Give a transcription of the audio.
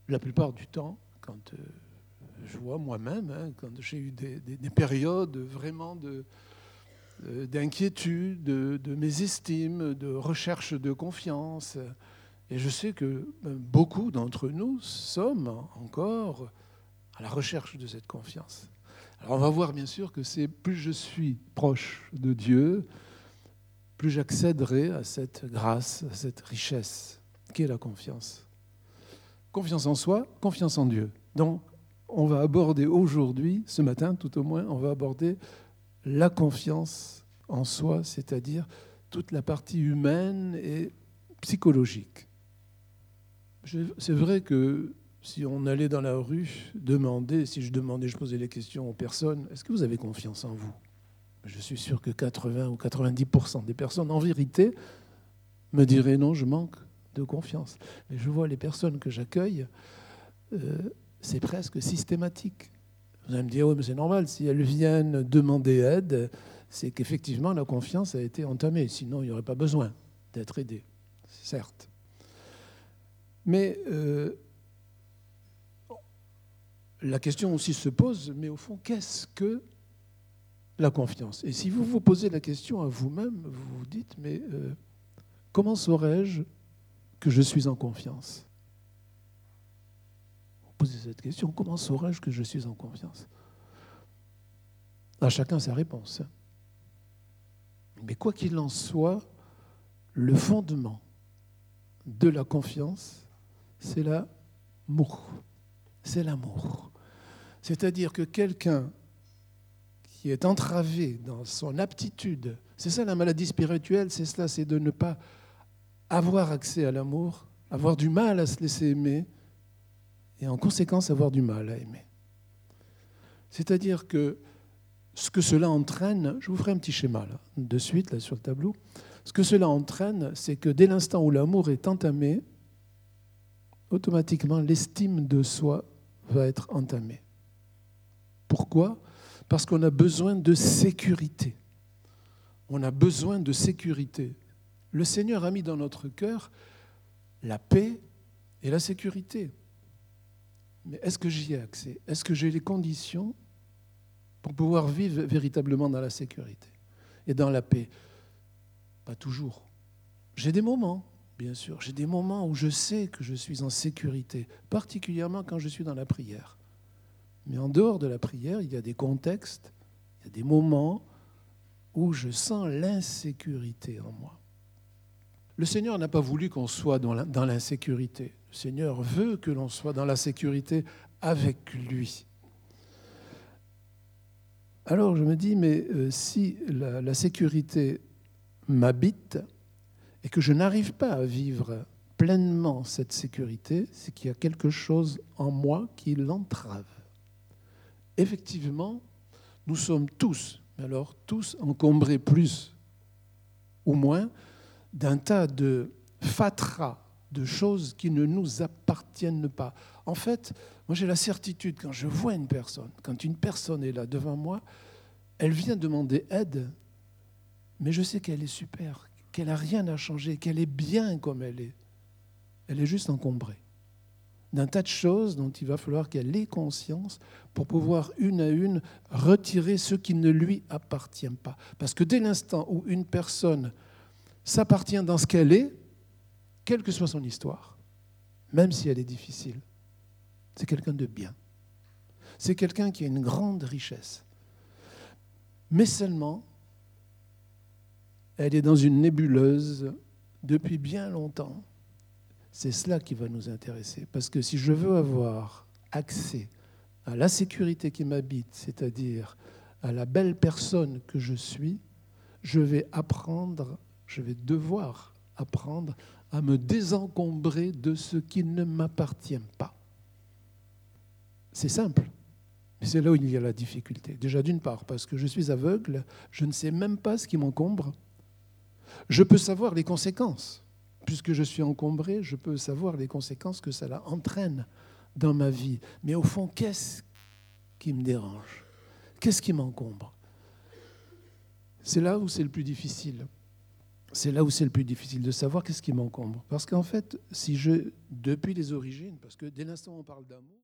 la plupart du temps, quand je vois moi-même, quand j'ai eu des périodes vraiment d'inquiétude, de mésestime, de recherche de confiance. Et je sais que beaucoup d'entre nous sommes encore à la recherche de cette confiance. Alors on va voir bien sûr que c'est plus je suis proche de Dieu, plus j'accéderai à cette grâce, à cette richesse qu'est la confiance. Confiance en soi, confiance en Dieu. Donc on va aborder aujourd'hui, ce matin tout au moins, on va aborder la confiance en soi, c'est-à-dire toute la partie humaine et psychologique. C'est vrai que si on allait dans la rue demander, si je posais les questions aux personnes, est-ce que vous avez confiance en vous? Je suis sûr que 80 ou 90% des personnes, en vérité, me diraient non, je manque de confiance. Mais je vois les personnes que j'accueille, c'est presque systématique. Vous allez me dire, oui, mais c'est normal, si elles viennent demander aide, c'est qu'effectivement la confiance a été entamée. Sinon, il n'y aurait pas besoin d'être aidé, certes. Mais la question aussi se pose, mais au fond, qu'est-ce que la confiance? Et si vous vous posez la question à vous-même, vous vous dites, mais comment saurais-je que je suis en confiance? Vous posez cette question, comment saurais-je que je suis en confiance? À chacun sa réponse. Mais quoi qu'il en soit, le fondement de la confiance, c'est l'amour. C'est l'amour. C'est-à-dire que quelqu'un qui est entravé dans son aptitude, c'est ça la maladie spirituelle, c'est cela, c'est de ne pas avoir accès à l'amour, avoir du mal à se laisser aimer et en conséquence avoir du mal à aimer. C'est-à-dire que ce que cela entraîne, je vous ferai un petit schéma là, de suite là, sur le tableau, ce que cela entraîne, c'est que dès l'instant où l'amour est entamé, automatiquement l'estime de soi va être entamée. Pourquoi ? Parce qu'on a besoin de sécurité. On a besoin de sécurité. Le Seigneur a mis dans notre cœur la paix et la sécurité. Mais est-ce que j'y ai accès? Est-ce que j'ai les conditions pour pouvoir vivre véritablement dans la sécurité et dans la paix? Pas toujours. J'ai des moments, bien sûr. J'ai des moments où je sais que je suis en sécurité, particulièrement quand je suis dans la prière. Mais en dehors de la prière, il y a des contextes, il y a des moments où je sens l'insécurité en moi. Le Seigneur n'a pas voulu qu'on soit dans l'insécurité. Le Seigneur veut que l'on soit dans la sécurité avec lui. Alors je me dis, mais si la sécurité m'habite et que je n'arrive pas à vivre pleinement cette sécurité, c'est qu'il y a quelque chose en moi qui l'entrave. Effectivement, nous sommes tous, mais alors tous encombrés plus ou moins, d'un tas de fatras, de choses qui ne nous appartiennent pas. En fait, moi j'ai la certitude, quand je vois une personne, quand une personne est là devant moi, elle vient demander aide, mais je sais qu'elle est super, qu'elle n'a rien à changer, qu'elle est bien comme elle est. Elle est juste encombrée d'un tas de choses dont il va falloir qu'elle ait conscience pour pouvoir, une à une, retirer ce qui ne lui appartient pas. Parce que dès l'instant où une personne s'appartient dans ce qu'elle est, quelle que soit son histoire, même si elle est difficile, c'est quelqu'un de bien. C'est quelqu'un qui a une grande richesse. Mais seulement, elle est dans une nébuleuse depuis bien longtemps. C'est cela qui va nous intéresser. Parce que si je veux avoir accès à la sécurité qui m'habite, c'est-à-dire à la belle personne que je suis, je vais devoir apprendre à me désencombrer de ce qui ne m'appartient pas. C'est simple, mais c'est là où il y a la difficulté. Déjà d'une part, parce que je suis aveugle, je ne sais même pas ce qui m'encombre. Je peux savoir les conséquences. Puisque je suis encombré, je peux savoir les conséquences que cela entraîne dans ma vie. Mais au fond, qu'est-ce qui me dérange? Qu'est-ce qui m'encombre? C'est là où c'est le plus difficile. c'est là où c'est le plus difficile de savoir qu'est-ce qui m'encombre. Parce qu'en fait, depuis les origines, parce que dès l'instant où on parle d'amour,